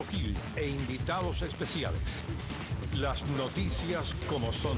Gil e invitados especiales. Las noticias como son.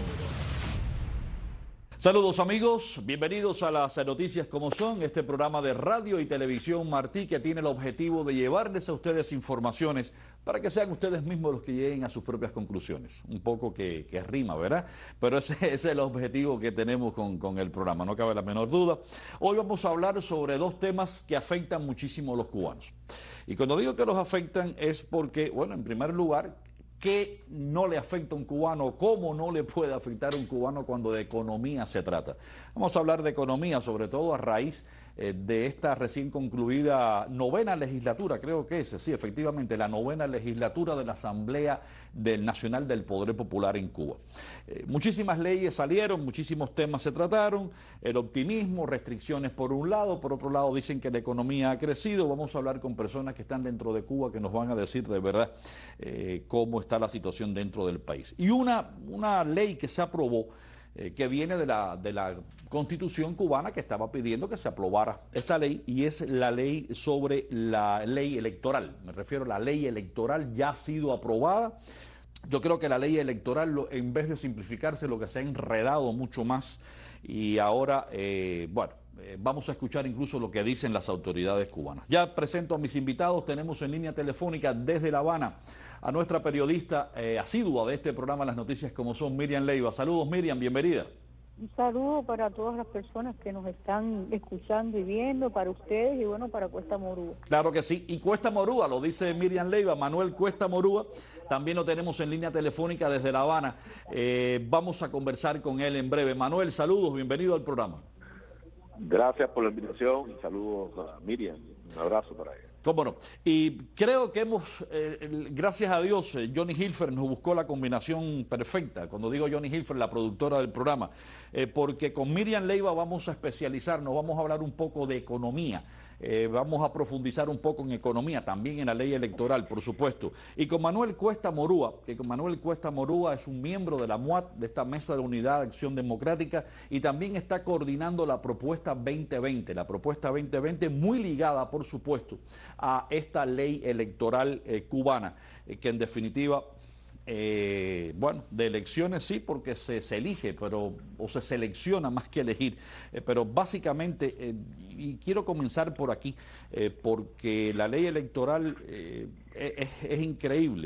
Saludos amigos, bienvenidos a las noticias como son, este programa de radio y televisión Martí que tiene el objetivo de llevarles a ustedes informaciones para que sean ustedes mismos los que lleguen a sus propias conclusiones. Un poco que rima, ¿verdad? Pero ese es el objetivo que tenemos con el programa, no cabe la menor duda. Hoy vamos a hablar sobre dos temas que afectan muchísimo a los cubanos. Y cuando digo que los afectan es porque, bueno, en primer lugar, ¿qué no le afecta a un cubano? ¿Cómo no le puede afectar a un cubano cuando de economía se trata? Vamos a hablar de economía, sobre todo a raíz de esta recién concluida novena legislatura, creo que es, sí, efectivamente, la novena legislatura de la Asamblea Nacional del Poder Popular en Cuba. Muchísimas leyes salieron, muchísimos temas se trataron, el optimismo, restricciones por un lado, por otro lado dicen que la economía ha crecido. Vamos a hablar con personas que están dentro de Cuba que nos van a decir de verdad cómo está la situación dentro del país. Y una ley que se aprobó, que viene de la Constitución cubana, que estaba pidiendo que se aprobara esta ley, y es la ley sobre la ley electoral. Me refiero a la ley electoral, ya ha sido aprobada. Yo creo que la ley electoral, en vez de simplificarse, lo que se ha enredado mucho más, y ahora, vamos a escuchar incluso lo que dicen las autoridades cubanas. Ya presento a mis invitados, tenemos en línea telefónica desde La Habana a nuestra periodista asidua de este programa Las Noticias como son, Miriam Leiva. Saludos Miriam, bienvenida. Un saludo para todas las personas que nos están escuchando y viendo, para ustedes y bueno, para Cuesta Morúa. Claro que sí, y Cuesta Morúa, lo dice Miriam Leiva, Manuel Cuesta Morúa, también lo tenemos en línea telefónica desde La Habana. Vamos a conversar con él en breve. Manuel, saludos, bienvenido al programa. Gracias por la invitación y saludos a Miriam, un abrazo para ella. Cómo no. Y creo que gracias a Dios, Johnny Hilfer nos buscó la combinación perfecta. Cuando digo Johnny Hilfer, la productora del programa, porque con Miriam Leiva vamos a especializarnos, vamos a hablar un poco de economía. Vamos a profundizar un poco en economía, también en la ley electoral, por supuesto. Y con Manuel Cuesta Morúa, que con Manuel Cuesta Morúa es un miembro de la MUAD, de esta Mesa de Unidad de Acción Democrática, y también está coordinando la propuesta 2020, la propuesta 2020 muy ligada, por supuesto, a esta ley electoral cubana, que en definitiva... de elecciones sí, porque se elige, o se selecciona más que elegir, pero básicamente, y quiero comenzar por aquí, porque la ley electoral es increíble.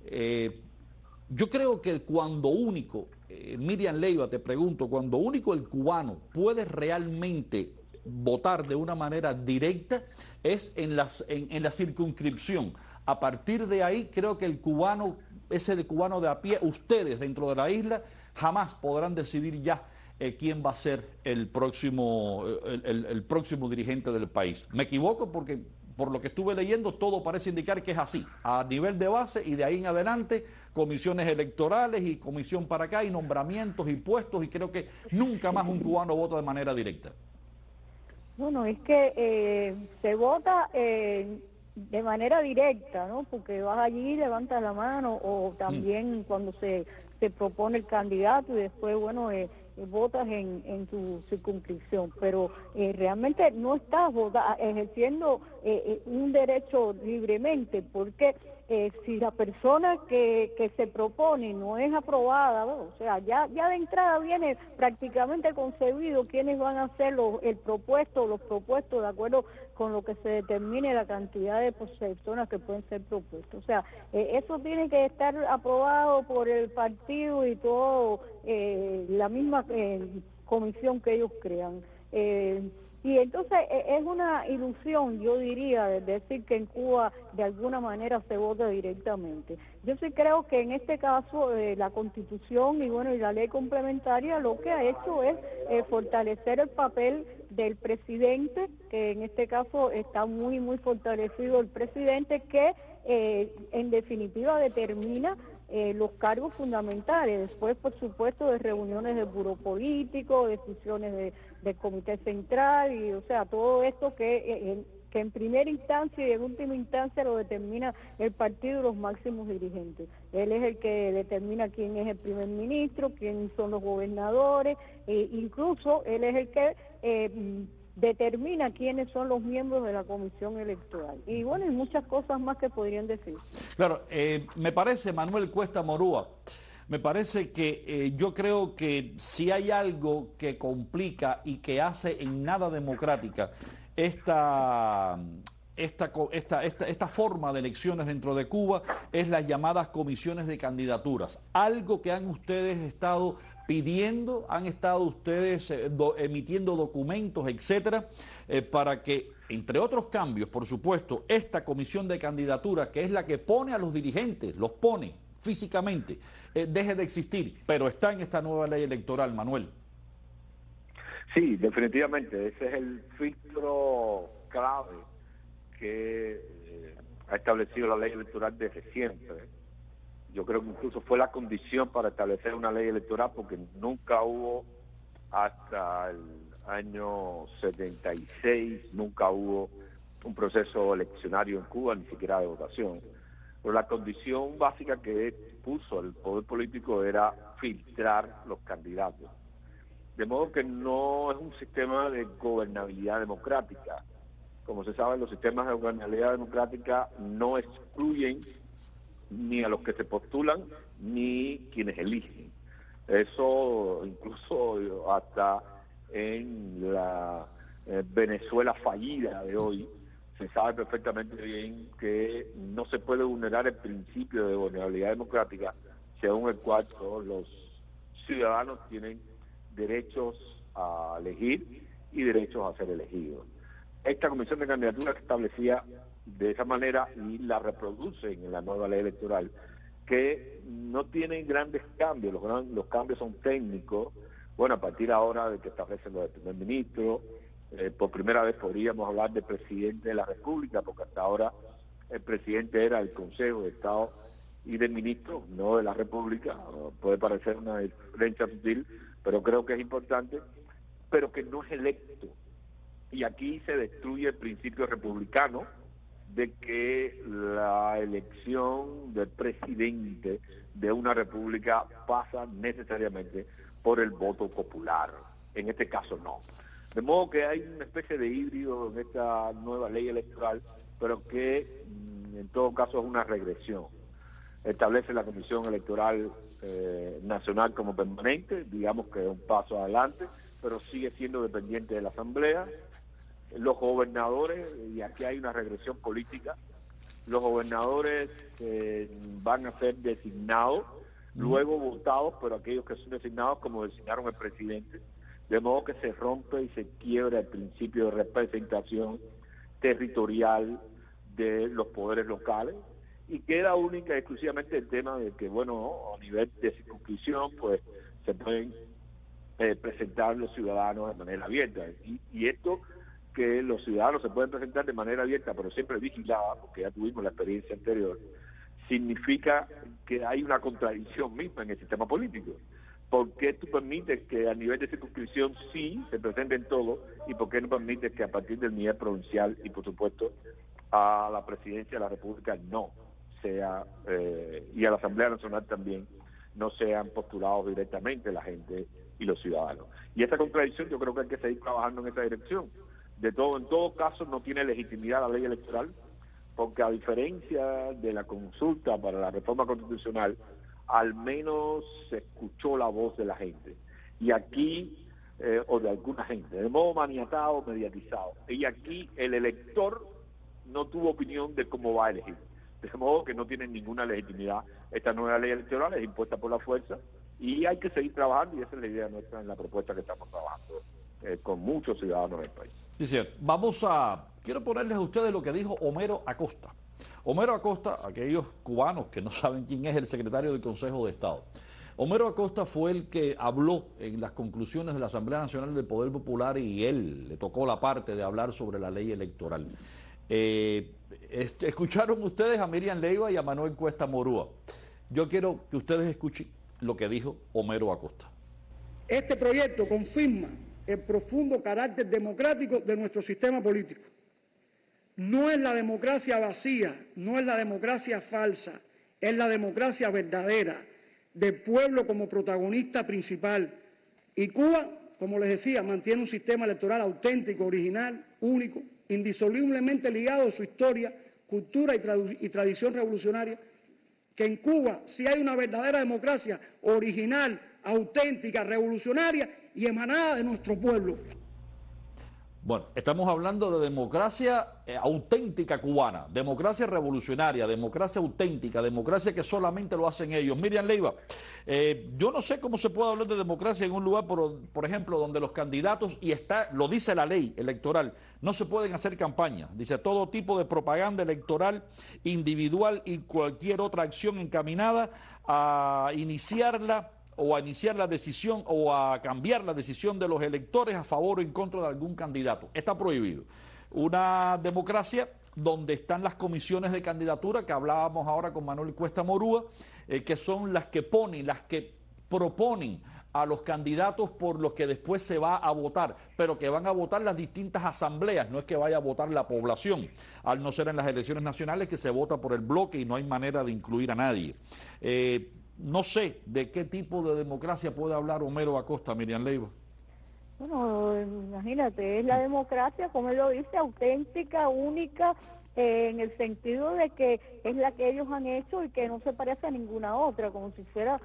Yo creo que cuando único, Miriam Leiva, te pregunto, cuando único el cubano puede realmente votar de una manera directa es en la circunscripción. A partir de ahí creo que el cubano, ese de cubano de a pie, ustedes dentro de la isla jamás podrán decidir ya quién va a ser el próximo dirigente del país. Me equivoco porque por lo que estuve leyendo todo parece indicar que es así, a nivel de base, y de ahí en adelante comisiones electorales y comisión para acá y nombramientos y puestos, y creo que nunca más un cubano vota de manera directa. Bueno, es que se vota de manera directa, ¿no? Porque vas allí, levantas la mano, o también cuando se propone el candidato y después, bueno, votas en tu circunscripción, pero realmente no estás ejerciendo un derecho libremente, porque si la persona que se propone no es aprobada, bueno, o sea, ya de entrada viene prácticamente concebido quiénes van a ser los propuestos de acuerdo con lo que se determine la cantidad de personas que pueden ser propuestas. O sea, eso tiene que estar aprobado por el partido y todo, la misma comisión que ellos crean. Y entonces es una ilusión, yo diría, de decir que en Cuba de alguna manera se vota directamente. Yo sí creo que en este caso la Constitución y bueno y la ley complementaria lo que ha hecho es fortalecer el papel del presidente, que en este caso está muy fortalecido el presidente, que en definitiva determina los cargos fundamentales, después por supuesto de reuniones de buró político, decisiones del comité central, y o sea, todo esto que en primera instancia y en última instancia lo determina el partido y los máximos dirigentes. Él es el que determina quién es el primer ministro, quién son los gobernadores, incluso él es el que determina quiénes son los miembros de la comisión electoral. Y bueno, hay muchas cosas más que podrían decir. Claro, me parece, Manuel Cuesta Morúa, me parece que yo creo que si hay algo que complica y que hace en nada democrática esta forma de elecciones dentro de Cuba es las llamadas comisiones de candidaturas. Algo que han ustedes estado pidiendo, han estado ustedes emitiendo documentos, etcétera, para que, entre otros cambios, por supuesto, esta comisión de candidaturas, que es la que pone a los dirigentes, los pone físicamente, deje de existir, pero está en esta nueva ley electoral, Manuel. Sí, definitivamente, ese es el filtro clave que ha establecido la ley electoral desde siempre. Yo creo que incluso fue la condición para establecer una ley electoral, porque nunca hubo, hasta el año 76, nunca hubo un proceso eleccionario en Cuba, ni siquiera de votación. Pero la condición básica que puso el poder político era filtrar los candidatos. De modo que no es un sistema de gobernabilidad democrática. Como se sabe, los sistemas de gobernabilidad democrática no excluyen ni a los que se postulan ni quienes eligen. Eso incluso hasta en la Venezuela fallida de hoy se sabe perfectamente bien que no se puede vulnerar el principio de gobernabilidad democrática, según el cual todos los ciudadanos tienen derechos a elegir y derechos a ser elegidos. Esta comisión de candidaturas establecía de esa manera y la reproducen en la nueva ley electoral, que no tienen grandes cambios, los cambios son técnicos. Bueno, a partir ahora de que establecen lo del primer ministro, por primera vez podríamos hablar de presidente de la República, porque hasta ahora el presidente era el Consejo de Estado y de ministros, no de la República. Puede parecer una diferencia sutil, pero creo que es importante, pero que no es electo. Y aquí se destruye el principio republicano de que la elección del presidente de una república pasa necesariamente por el voto popular. En este caso no. De modo que hay una especie de híbrido en esta nueva ley electoral, pero que en todo caso es una regresión. Establece la Comisión Electoral Nacional como permanente, digamos que es un paso adelante, pero sigue siendo dependiente de la Asamblea. Los gobernadores, y aquí hay una regresión política, los gobernadores van a ser designados, luego votados, pero aquellos que son designados como designaron el presidente, de modo que se rompe y se quiebra el principio de representación territorial de los poderes locales, y queda única y exclusivamente el tema de que, bueno, a nivel de circunscripción, pues se pueden presentar los ciudadanos de manera abierta, y esto que los ciudadanos se pueden presentar de manera abierta, pero siempre vigilada, porque ya tuvimos la experiencia anterior, significa que hay una contradicción misma en el sistema político. ¿Por qué tú permites que a nivel de circunscripción sí se presenten todos, y por qué no permites que a partir del nivel provincial y por supuesto a la presidencia de la República no sea, y a la Asamblea Nacional también, no sean postulados directamente la gente y los ciudadanos? Y esa contradicción yo creo que hay que seguir trabajando en esa dirección. En todo caso no tiene legitimidad la ley electoral, porque a diferencia de la consulta para la reforma constitucional, al menos se escuchó la voz de la gente, y aquí, o de alguna gente, de modo maniatado, mediatizado, y aquí el elector no tuvo opinión de cómo va a elegir, de modo que no tiene ninguna legitimidad. Esta nueva ley electoral es impuesta por la fuerza, y hay que seguir trabajando, y esa es la idea nuestra en la propuesta que estamos trabajando con muchos ciudadanos del país. Dice, quiero ponerles a ustedes lo que dijo Homero Acosta. Homero Acosta, aquellos cubanos que no saben quién es el secretario del Consejo de Estado. Homero Acosta fue el que habló en las conclusiones de la Asamblea Nacional del Poder Popular, y él le tocó la parte de hablar sobre la ley electoral. Escucharon ustedes a Miriam Leiva y a Manuel Cuesta Morúa. Yo quiero que ustedes escuchen lo que dijo Homero Acosta. Este proyecto confirma el profundo carácter democrático de nuestro sistema político. No es la democracia vacía, no es la democracia falsa, es la democracia verdadera, del pueblo como protagonista principal. Y Cuba como les decía, mantiene un sistema electoral auténtico, original, único, indisolublemente ligado a su historia, cultura y tradición revolucionaria, que en Cuba sí hay una verdadera democracia original, auténtica, revolucionaria y emanada de nuestro pueblo. Bueno, estamos hablando de democracia auténtica cubana, democracia revolucionaria, democracia auténtica, democracia que solamente lo hacen ellos. Miriam Leiva, yo no sé cómo se puede hablar de democracia en un lugar, por ejemplo, donde los candidatos, y está, lo dice la ley electoral, no se pueden hacer campañas. Dice todo tipo de propaganda electoral individual y cualquier otra acción encaminada a iniciarla o a iniciar la decisión o a cambiar la decisión de los electores a favor o en contra de algún candidato. Está prohibido. Una democracia donde están las comisiones de candidatura que hablábamos ahora con Manuel Cuesta Morúa, que son las que ponen, las que proponen a los candidatos por los que después se va a votar, pero que van a votar las distintas asambleas, no es que vaya a votar la población, al no ser en las elecciones nacionales que se vota por el bloque y no hay manera de incluir a nadie. No sé de qué tipo de democracia puede hablar Homero Acosta, Miriam Leiva. Bueno, imagínate, es la democracia, como él lo dice, auténtica, única, en el sentido de que es la que ellos han hecho y que no se parece a ninguna otra, como si fuera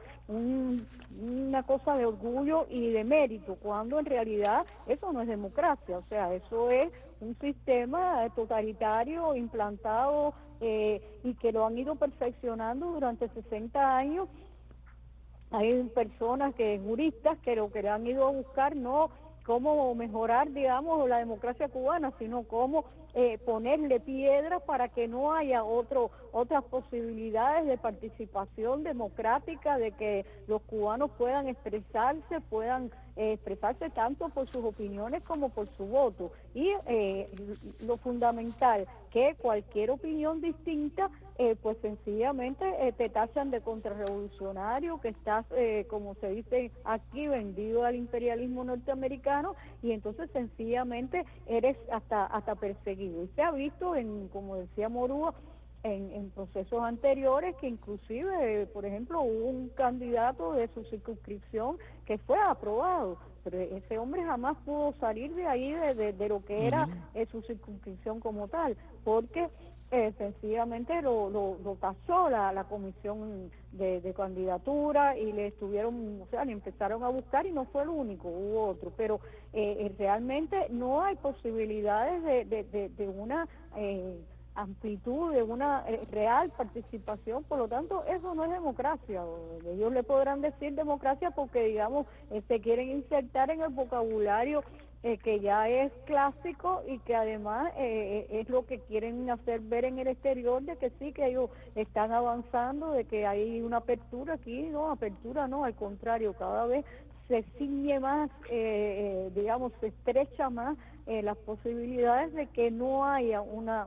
una cosa de orgullo y de mérito, cuando en realidad eso no es democracia, o sea, eso es un sistema totalitario implantado y que lo han ido perfeccionando durante 60 años. Hay personas juristas que lo que le han ido a buscar no cómo mejorar, digamos, la democracia cubana, sino cómo ponerle piedras para que no haya otras posibilidades de participación democrática, de que los cubanos puedan expresarse tanto por sus opiniones como por su voto. Y lo fundamental, que cualquier opinión distinta, pues sencillamente te tachan de contrarrevolucionario, que estás, como se dice aquí, vendido al imperialismo norteamericano, y entonces sencillamente eres hasta perseguido. Y se ha visto, como decía Morúa, en procesos anteriores, que inclusive, por ejemplo, hubo un candidato de su circunscripción que fue aprobado, pero ese hombre jamás pudo salir de ahí, de lo que era su circunscripción como tal, porque sencillamente lo tachó la comisión de candidatura y le empezaron a buscar, y no fue el único, hubo otro, pero realmente no hay posibilidades de una amplitud, de una real participación. Por lo tanto, eso no es democracia. Ellos le podrán decir democracia porque, digamos, se quieren insertar en el vocabulario que ya es clásico y que además es lo que quieren hacer ver en el exterior, de que sí, que ellos están avanzando, de que hay una apertura. Aquí no, apertura no, al contrario, cada vez se ciñe más, digamos, se estrecha más las posibilidades de que no haya una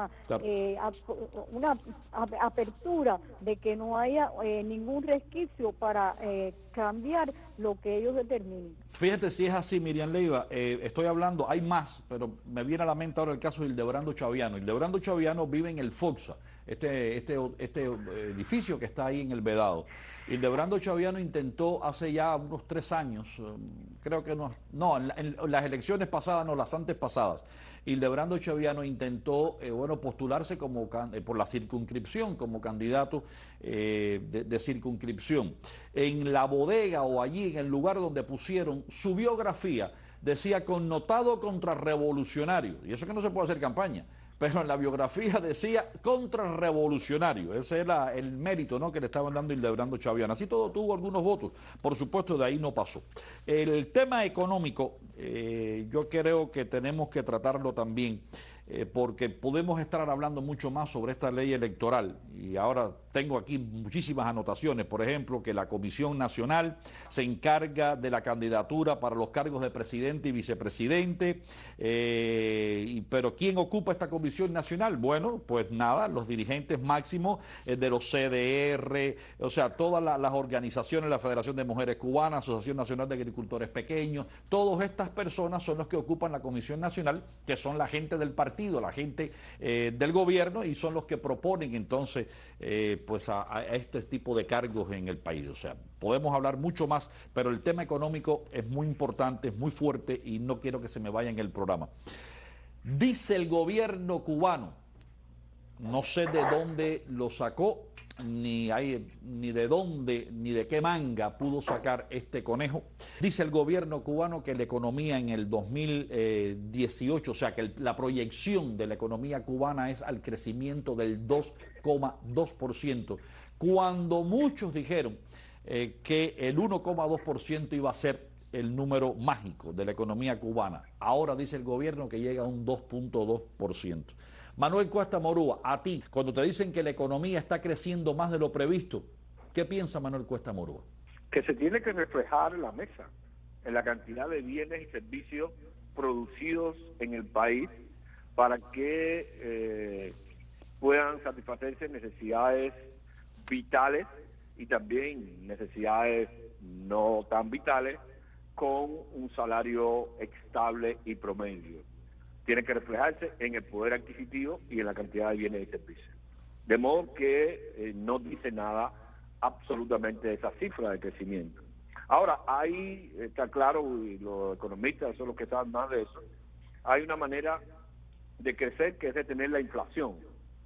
apertura, de que no haya ningún resquicio para cambiar lo que ellos determinen. Fíjate si es así, Miriam Leiva, estoy hablando, hay más, pero me viene a la mente ahora el caso de Hildebrando Chaviano. Hildebrando Chaviano vive en el Foxa, este edificio que está ahí en el Vedado. Hildebrando Chaviano intentó hace ya unos 3 años, creo que en las elecciones pasadas, no, las antes pasadas, Hildebrando Chaviano intentó postularse por la circunscripción, como candidato de circunscripción. En la bodega o allí, en el lugar donde pusieron su biografía, decía connotado contrarrevolucionario, y eso que no se puede hacer campaña. Pero en la biografía decía contrarrevolucionario. Ese era el mérito, ¿no?, que le estaban dando Hildebrando Chaviano. Así todo tuvo algunos votos. Por supuesto, de ahí no pasó. El tema económico, yo creo que tenemos que tratarlo también, porque podemos estar hablando mucho más sobre esta ley electoral. Y ahora tengo aquí muchísimas anotaciones. Por ejemplo, que la Comisión Nacional se encarga de la candidatura para los cargos de presidente y vicepresidente. Pero ¿quién ocupa esta Comisión Nacional? Bueno, pues nada, los dirigentes máximos de los CDR, o sea, todas las organizaciones, la Federación de Mujeres Cubanas, Asociación Nacional de Agricultores Pequeños, todas estas personas son los que ocupan la Comisión Nacional, que son la gente del partido partido, la gente del gobierno, y son los que proponen entonces pues a este tipo de cargos en el país. O sea, podemos hablar mucho más, pero el tema económico es muy importante, es muy fuerte y no quiero que se me vaya en el programa. Dice el gobierno cubano, no sé de dónde lo sacó, ni de dónde, ni de qué manga pudo sacar este conejo. Dice el gobierno cubano que la economía en el 2018, o sea que la proyección de la economía cubana es al crecimiento del 2,2%, cuando muchos dijeron que el 1,2% iba a ser el número mágico de la economía cubana. Ahora dice el gobierno que llega a un 2,2%. Manuel Cuesta Morúa, a ti, cuando te dicen que la economía está creciendo más de lo previsto, ¿qué piensa Manuel Cuesta Morúa? Que se tiene que reflejar en la mesa, en la cantidad de bienes y servicios producidos en el país para que puedan satisfacerse necesidades vitales y también necesidades no tan vitales con un salario estable y promedio. Tiene que reflejarse en el poder adquisitivo y en la cantidad de bienes y servicios. De modo que no dice nada absolutamente de esa cifra de crecimiento. Ahora, ahí está claro, y los economistas son los que saben más de eso, hay una manera de crecer que es detener la inflación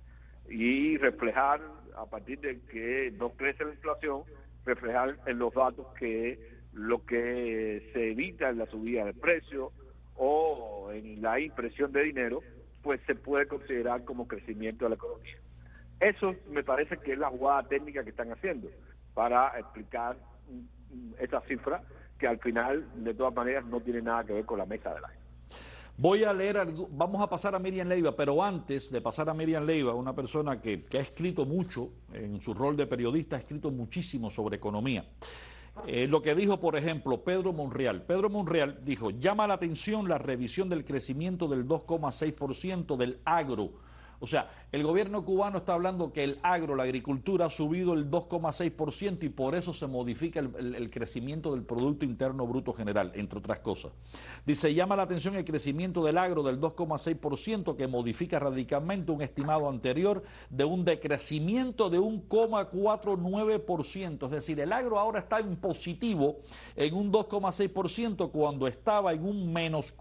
y reflejar, a partir de que no crece la inflación, reflejar en los datos que lo que se evita en la subida de precios o en la impresión de dinero, pues se puede considerar como crecimiento de la economía. Eso me parece que es la jugada técnica que están haciendo para explicar esa cifra que al final, de todas maneras, no tiene nada que ver con la mesa del año. Voy a leer, vamos a pasar a Miriam Leiva, pero antes de pasar a Miriam Leiva, una persona que ha escrito mucho en su rol de periodista, ha escrito muchísimo sobre economía. Lo que dijo, por ejemplo, Pedro Monreal. Pedro Monreal dijo, llama la atención la revisión del crecimiento del 2,6% del agro. O sea, el gobierno cubano está hablando que el agro, la agricultura, ha subido el 2,6% y por eso se modifica el crecimiento del Producto Interno Bruto General, entre otras cosas. Dice, llama la atención el crecimiento del agro del 2,6% que modifica radicalmente un estimado anterior de un decrecimiento de 1,49%. Es decir, el agro ahora está en positivo en un 2,6% cuando estaba en un menos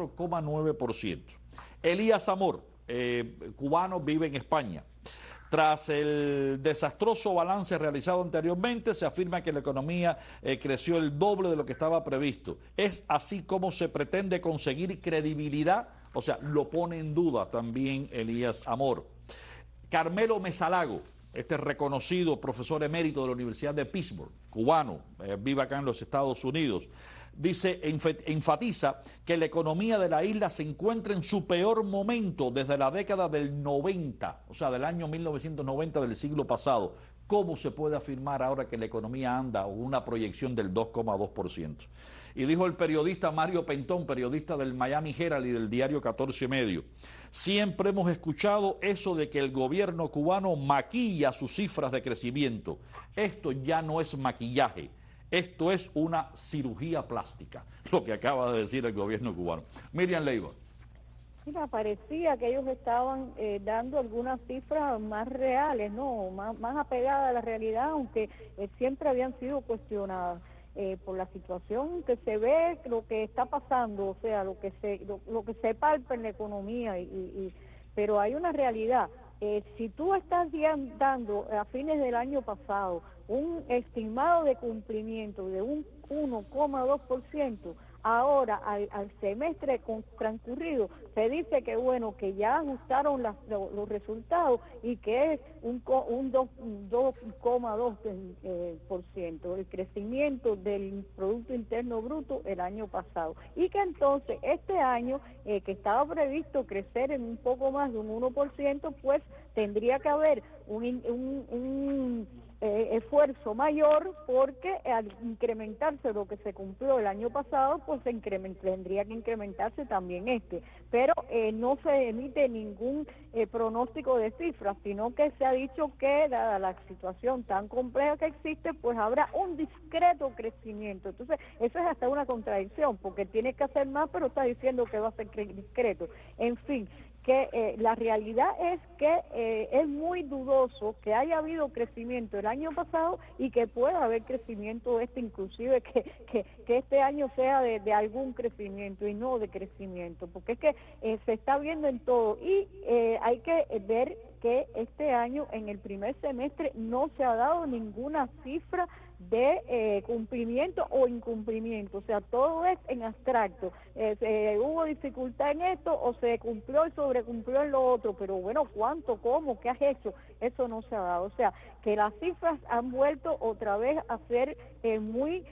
4,9%. Elías Amor, cubano, vive en España. Tras el desastroso balance realizado anteriormente, se afirma que la economía creció el doble de lo que estaba previsto. ¿Es así como se pretende conseguir credibilidad? O sea, lo pone en duda también Elías Amor. Carmelo Mesalago, este reconocido profesor emérito de la Universidad de Pittsburgh, cubano, vive acá en los Estados Unidos, dice, enfatiza que la economía de la isla se encuentra en su peor momento desde la década del 90, o sea, del año 1990 del siglo pasado. ¿Cómo se puede afirmar ahora que la economía anda con una proyección del 2,2%? Y dijo el periodista Mario Pentón, periodista del Miami Herald y del diario 14 Medio, siempre hemos escuchado eso de que el gobierno cubano maquilla sus cifras de crecimiento. Esto ya no es maquillaje. Esto es una cirugía plástica, lo que acaba de decir el gobierno cubano. Miriam Leiva. Mira, parecía que ellos estaban dando algunas cifras más reales, ¿no? Más apegadas a la realidad, aunque siempre habían sido cuestionadas por la situación que se ve, lo que está pasando, o sea, lo que se palpa en la economía, pero hay una realidad. Si tú estás dando a fines del año pasado un estimado de cumplimiento de un 1,2%, ahora al semestre transcurrido se dice que bueno, que ya ajustaron los resultados y que es un 2,2% el crecimiento del Producto Interno Bruto el año pasado, y que entonces este año que estaba previsto crecer en un poco más de un 1%, pues tendría que haber un esfuerzo mayor, porque al incrementarse lo que se cumplió el año pasado, pues tendría que incrementarse también pero no se emite ningún pronóstico de cifras, sino que se ha dicho que dada la situación tan compleja que existe, pues habrá un discreto crecimiento. Entonces eso es hasta una contradicción, porque tiene que hacer más, pero está diciendo que va a ser discreto. En fin, que la realidad es que es muy dudoso que haya habido crecimiento el año pasado y que pueda haber crecimiento inclusive que este año sea de algún crecimiento y no de crecimiento, porque es que se está viendo en todo y hay que ver que este año en el primer semestre no se ha dado ninguna cifra de cumplimiento o incumplimiento, o sea, todo es en abstracto, hubo dificultad en esto o se cumplió y sobrecumplió en lo otro, pero bueno, ¿cuánto, cómo, qué has hecho? Eso no se ha dado, o sea, que las cifras han vuelto otra vez a ser muy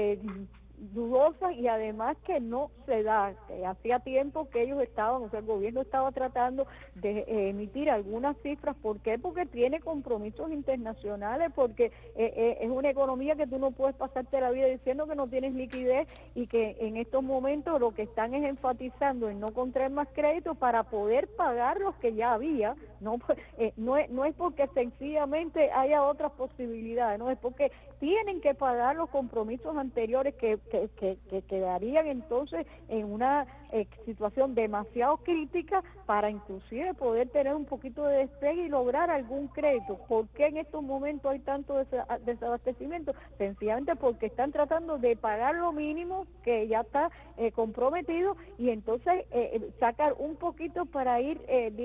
dudosas y además que no se da, hacía tiempo que ellos estaban, o sea, el gobierno estaba tratando de emitir algunas cifras. ¿Por qué? Porque tiene compromisos internacionales, porque es una economía que tú no puedes pasarte la vida diciendo que no tienes liquidez y que en estos momentos lo que están es enfatizando en no contraer más créditos para poder pagar los que ya había, no es porque sencillamente haya otras posibilidades, no es porque tienen que pagar los compromisos anteriores que quedarían entonces en una situación demasiado crítica para inclusive poder tener un poquito de despegue y lograr algún crédito. ¿Por qué en estos momentos hay tanto desabastecimiento? Sencillamente porque están tratando de pagar lo mínimo que ya está comprometido y entonces sacar un poquito para ir,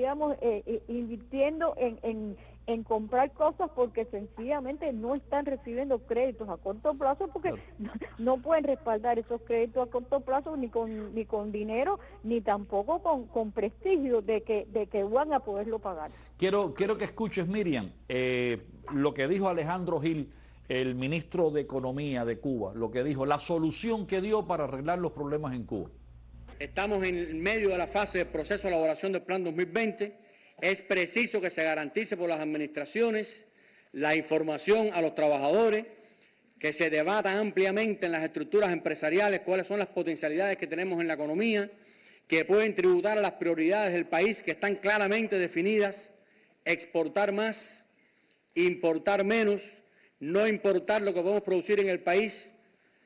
invirtiendo en comprar cosas porque sencillamente no están recibiendo créditos a corto plazo porque no pueden respaldar esos créditos a corto plazo ni con dinero ni tampoco con prestigio de que van a poderlo pagar. Quiero que escuches, Miriam, lo que dijo Alejandro Gil, el ministro de Economía de Cuba, lo que dijo, la solución que dio para arreglar los problemas en Cuba. Estamos en medio de la fase del proceso de elaboración del Plan 2020. Es preciso que se garantice por las administraciones la información a los trabajadores, que se debata ampliamente en las estructuras empresariales cuáles son las potencialidades que tenemos en la economía, que pueden tributar a las prioridades del país que están claramente definidas, exportar más, importar menos, no importar lo que podemos producir en el país,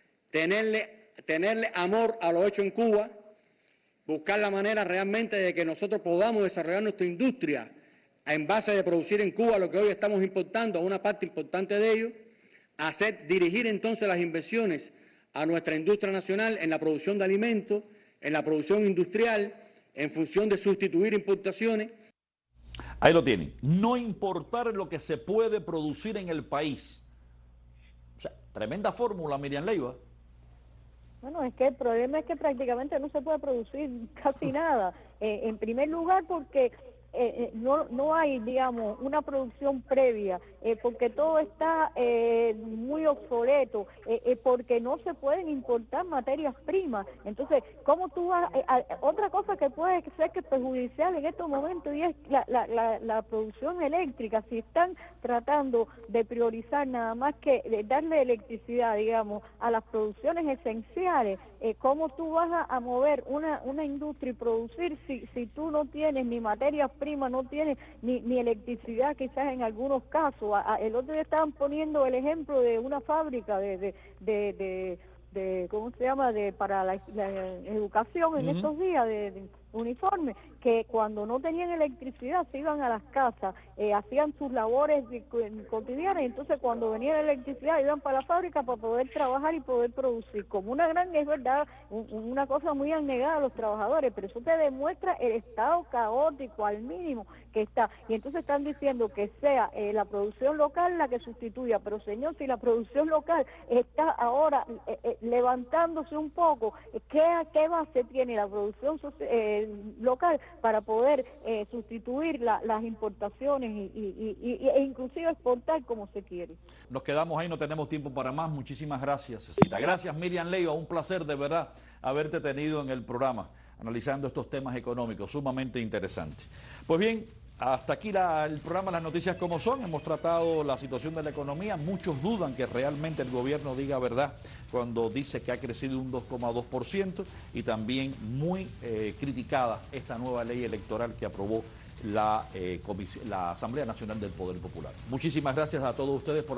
tenerle amor a lo hecho en Cuba, buscar la manera realmente de que nosotros podamos desarrollar nuestra industria en base de producir en Cuba lo que hoy estamos importando, una parte importante de ello, dirigir entonces las inversiones a nuestra industria nacional en la producción de alimentos, en la producción industrial, en función de sustituir importaciones. Ahí lo tienen, no importar lo que se puede producir en el país. O sea, tremenda fórmula, Miriam Leiva. Bueno, es que el problema es que prácticamente no se puede producir casi nada. En primer lugar porque no hay, digamos, una producción previa, porque todo está muy obsoleto, porque no se pueden importar materias primas. Entonces, ¿cómo tú vas? Otra cosa que puede ser que es perjudicial en estos momentos y es la producción eléctrica. Si están tratando de priorizar nada más que darle electricidad, digamos, a las producciones esenciales, ¿cómo tú vas a mover una industria y producir si tú no tienes ni materias primas, no tienes ni electricidad, quizás en algunos casos? El otro día estaban poniendo el ejemplo de una fábrica de ¿cómo se llama? Para la educación en estos días de uniforme, que cuando no tenían electricidad se iban a las casas, hacían sus labores cotidianas y entonces cuando venía la electricidad iban para la fábrica para poder trabajar y poder producir. Como una gran, es verdad, una cosa muy abnegada a los trabajadores, pero eso te demuestra el estado caótico al mínimo que está. Y entonces están diciendo que sea la producción local la que sustituya, pero señor, si la producción local está ahora levantándose un poco, ¿qué base tiene la producción local para poder sustituir las importaciones e inclusive exportar como se quiere? Nos quedamos ahí, no tenemos tiempo para más. Muchísimas gracias, Cecita. Gracias, Miriam Leiva. Un placer de verdad haberte tenido en el programa analizando estos temas económicos sumamente interesantes. Pues bien, hasta aquí el programa Las Noticias Como Son. Hemos tratado la situación de la economía. Muchos dudan que realmente el gobierno diga verdad cuando dice que ha crecido un 2,2% y también muy criticada esta nueva ley electoral que aprobó la Asamblea Nacional del Poder Popular. Muchísimas gracias a todos ustedes por